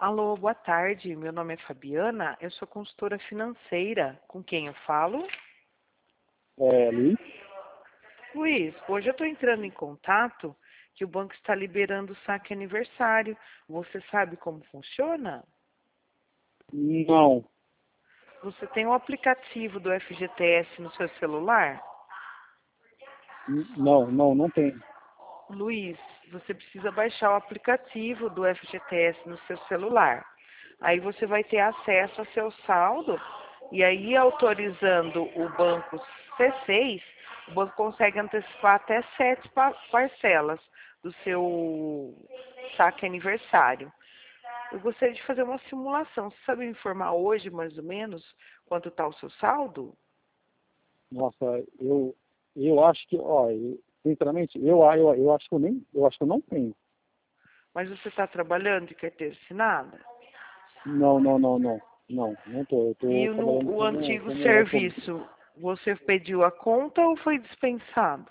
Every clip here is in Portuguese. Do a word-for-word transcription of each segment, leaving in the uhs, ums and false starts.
Alô, boa tarde. Meu nome é Fabiana, eu sou consultora financeira. Com quem eu falo? É, Luiz? Luiz, hoje eu estou entrando em contato que o banco está liberando o saque aniversário. Você sabe como funciona? Não, Você tem o aplicativo do F G T S no seu celular? N- não, não, não tem. Luiz, você precisa baixar o aplicativo do F G T S no seu celular. Aí você vai ter acesso ao seu saldo e aí autorizando o banco C seis, o banco consegue antecipar até sete pa- parcelas do seu saque aniversário. Eu gostaria de fazer uma simulação. Você sabe me informar hoje, mais ou menos, quanto está o seu saldo? Nossa, eu, eu acho que, ó, eu- sinceramente, eu, eu, eu acho que eu nem, eu acho que eu não tenho. Mas você está trabalhando de carteira assinada? Não, não, não, não, não, não tô. Eu E tô no trabalhando o como, antigo como autônomo. serviço, você pediu a conta ou foi dispensado?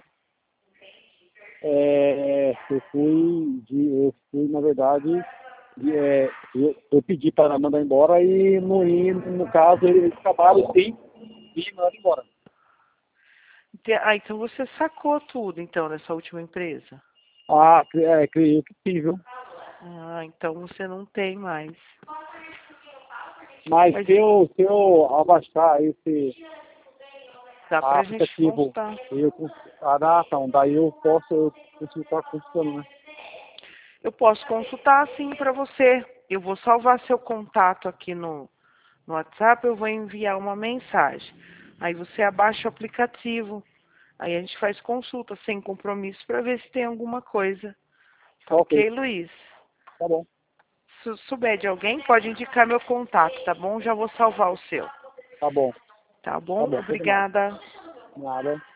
É, eu fui, de, eu fui, na verdade, de, é, eu, eu pedi para mandar embora e no, e, no caso eles acabaram sim me mandando embora. Ente- Ah, então você sacou tudo, então, dessa última empresa? Ah, cre- é, creio que sim, viu? Ah, então você não tem mais. Mas Mas se eu, se eu abaixar esse dá pra gente aplicativo, consultar. eu cons- ah, dá, então, daí eu posso eu consultar funcionando, né? Eu posso consultar sim para você. Eu vou salvar seu contato aqui no, no WhatsApp, eu vou enviar uma mensagem. Aí você abaixa o aplicativo. Aí a gente faz consulta sem compromisso para ver se tem alguma coisa. Tá Ok, ok, Luiz? tá bom, Se souber de alguém, pode indicar meu contato, tá bom? Já vou salvar o seu. tá bom, Tá tá bom? bom, tudo mais. Obrigada. Nada.